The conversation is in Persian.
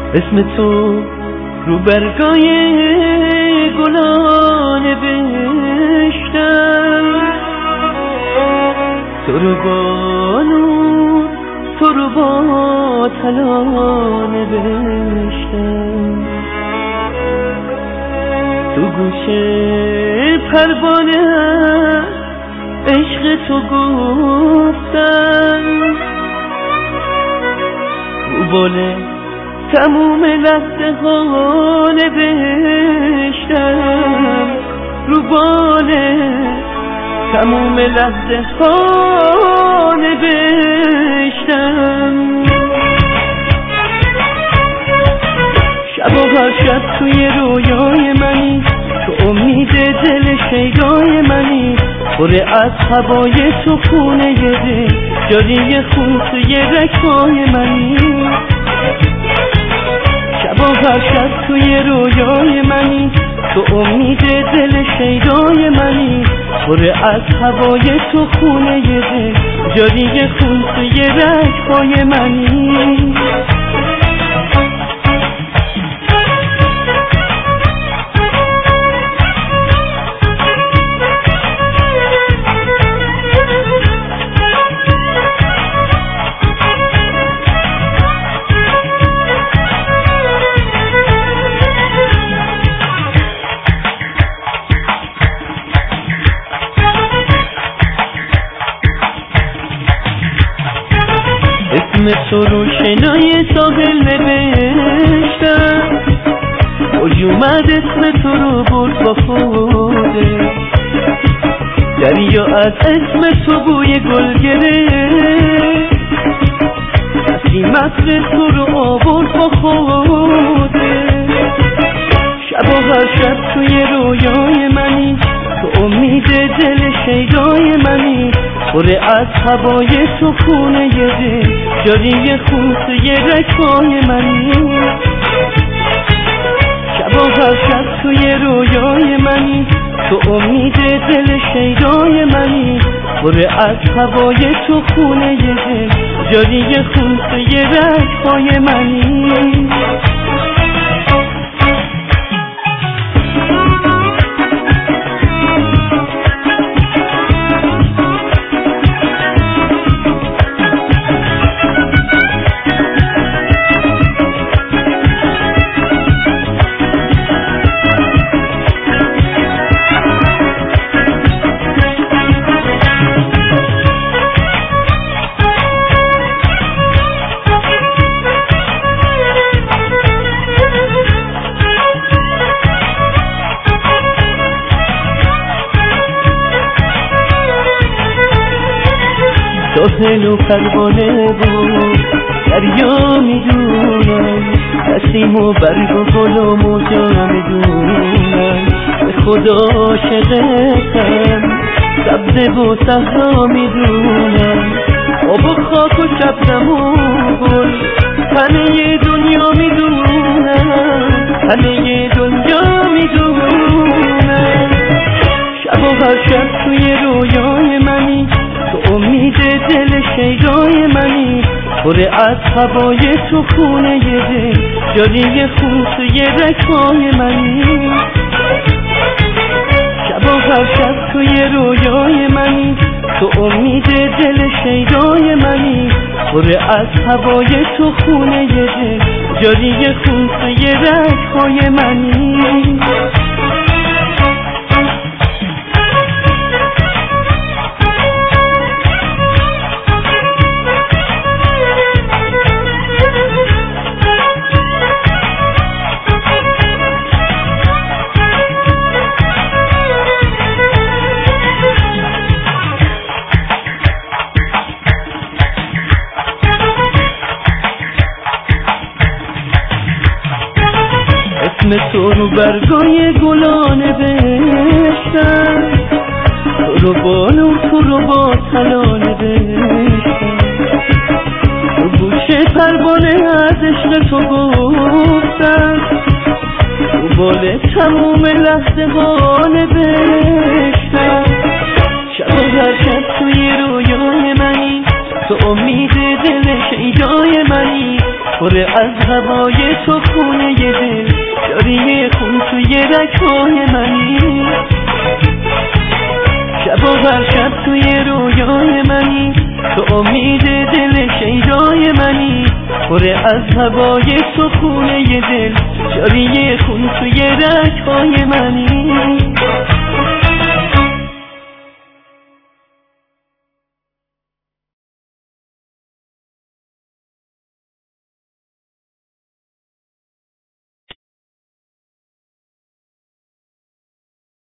اسم تو رو برگای گلان نوشتم، تو رو با نور، تو رو با طلا نوشتم. تو گوشه پروانه عشق تو گفتم، رو باله تموم لحظه ها نوشتم، رو باله تموم لحظه ها نوشتم. شب و هر شب توی رویای منی، تو امید دل شیدای منی، پر از هوای تو خونه ده، جاری خون توی رگ‌های منی. شب و هر شب توی رویای منی، تو امید دل شیدای منی، پر از هوای تو خونه ده، جاری خون توی رگ‌های منی. اسم تو رو شنای ساحل نوشتم، اوج اومد اسم تو رو برد با خوده، دریا از اسم تو بوی گل گرفت، کسی مصر تو رو آورد با خوده. شب و هر شب توی رویای منی، تو امید دل شیدای منی، پر از هوای تو خونه ده، جاری خون توی رگ‌های منی. شب و هر شب توی رویای منی، تو امید دل شیدای منی، پر از هوای تو خونه ده، جاری خون توی رگ‌های منی. ساحل و پروانه بود دریا میدونم، نسیم و برگ و گل و موجا میدونم، به خدا عاشقتم، سبزه و صحرا میدونم، آب و خاک و شبنم و گل، همه دنیا میدونم، همه دنیا میدونم. شب و هر شب توی رویای منی، تو امید دل شیدای منی، پر از هوای تو خونه ده، جاری خون توی رگ‌های منی. شب و هر شب توی رویای منی، تو امید دل شیدای منی، پر از هوای تو خونه ده، جاری خون توی رگ‌های منی. اسم تو رو برگای گلان نوشتم، تو رو با نور، تو رو با طلا نوشتم، تو گوشه پروانه از عشق تو گفتم، تو باله تموم لحظه ها نوشتم. شب و هر شب توی رویای منی، تو امید دل شیدای منی، پر از هوای تو خونه دل، جاری خون توی رگ‌های منی. شب و هر شب توی رویای منی، تو امید دل شیدای منی. پر از هوای تو خونه دل، جاری خون توی رگ‌های منی.